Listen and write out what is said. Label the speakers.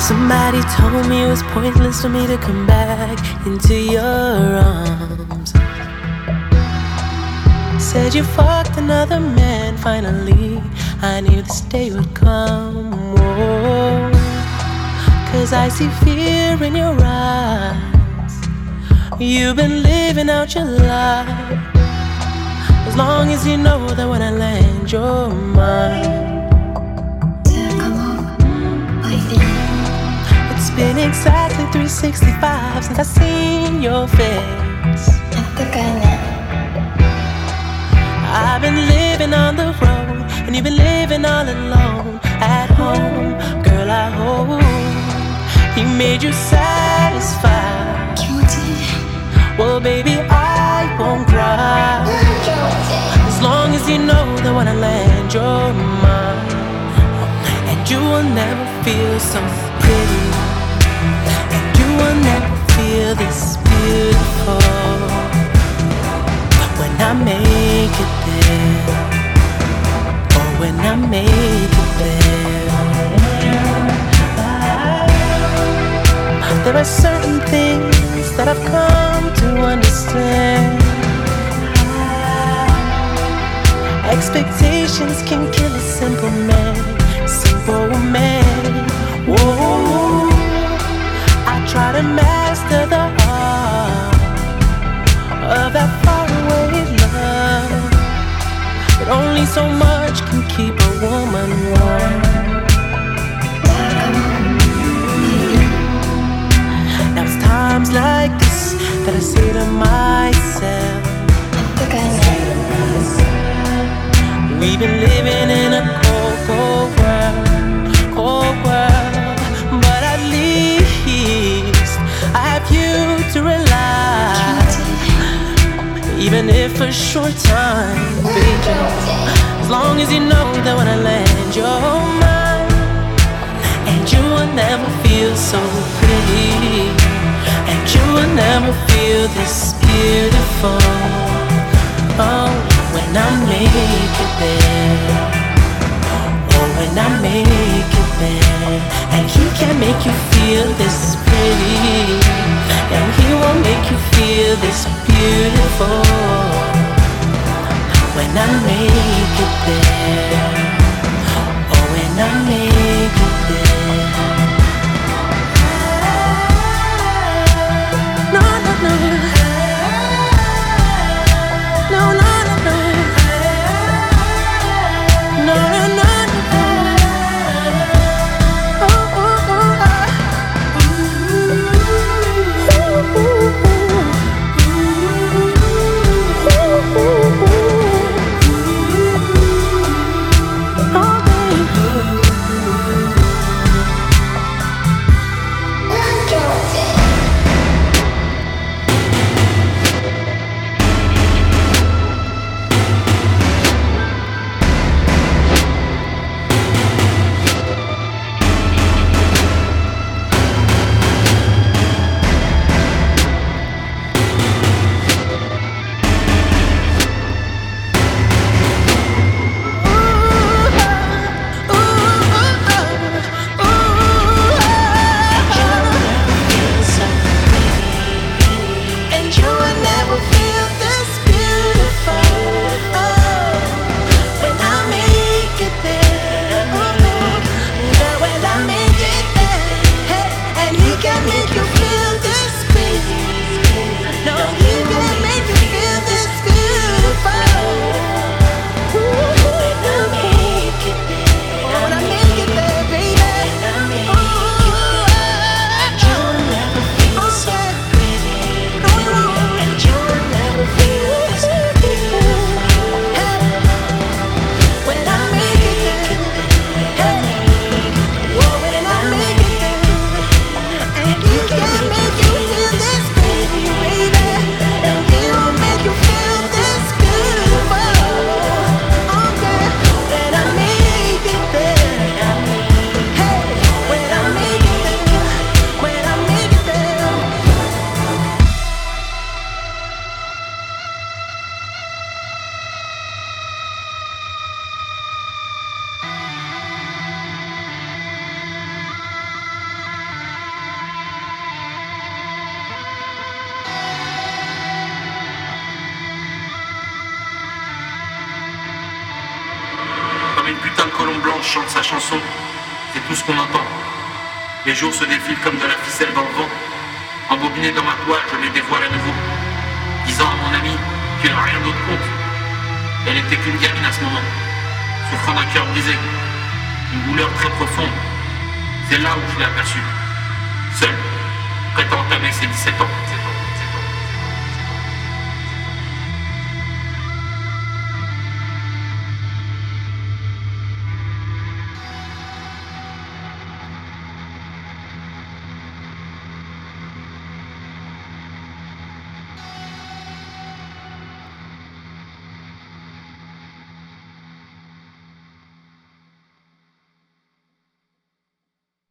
Speaker 1: Somebody told me it was pointless for me to come back into your arms. Said you fucked another man, finally I knew this day would come. Whoa. 'Cause I see fear in your eyes. You've been living out your life. As long as you know that when I land you're mine. It's been exactly 365 since I seen your face. I've been living on the road, and you've been living all alone at home. Girl, I hope he made you satisfied. Well, baby, I won't cry. As long as you know that when I land you're mine. And you will never feel so pretty, and you will never feel this beautiful when I make it there, or when I make it there. There are certain things that I've come to understand. Expectations can kill a simple man, simple man. Whoa, I try to master the art of that faraway love, but only so much can keep a woman warm. Now it's times like this that I say to myself, we've been living in a cold, cold world, but at least I have you to rely. Even if for a short time, baby. As long as you know that when I land you're mine. And you will never feel so pretty, and you will never feel this beautiful. Oh, when I make it there, oh, when I make it there. And he can make you feel this pretty, and he will make you feel this beautiful when I make it there, oh, when I make it there. No, no, no. No, no, no, no. No, no, no, no. Oh, oh, oh, oh.
Speaker 2: l'ange chante sa chanson, c'est tout ce qu'on entend. Les jours se défilent comme de la ficelle dans le vent. Embobiné dans ma toile, je les dévoile à nouveau, disant à mon ami qu'il n'a rien d'autre compte. Elle n'était qu'une gamine à ce moment, souffrant d'un cœur brisé, une douleur très profonde. C'est là où je l'ai aperçue, seule, prête à entamer ses 17 ans.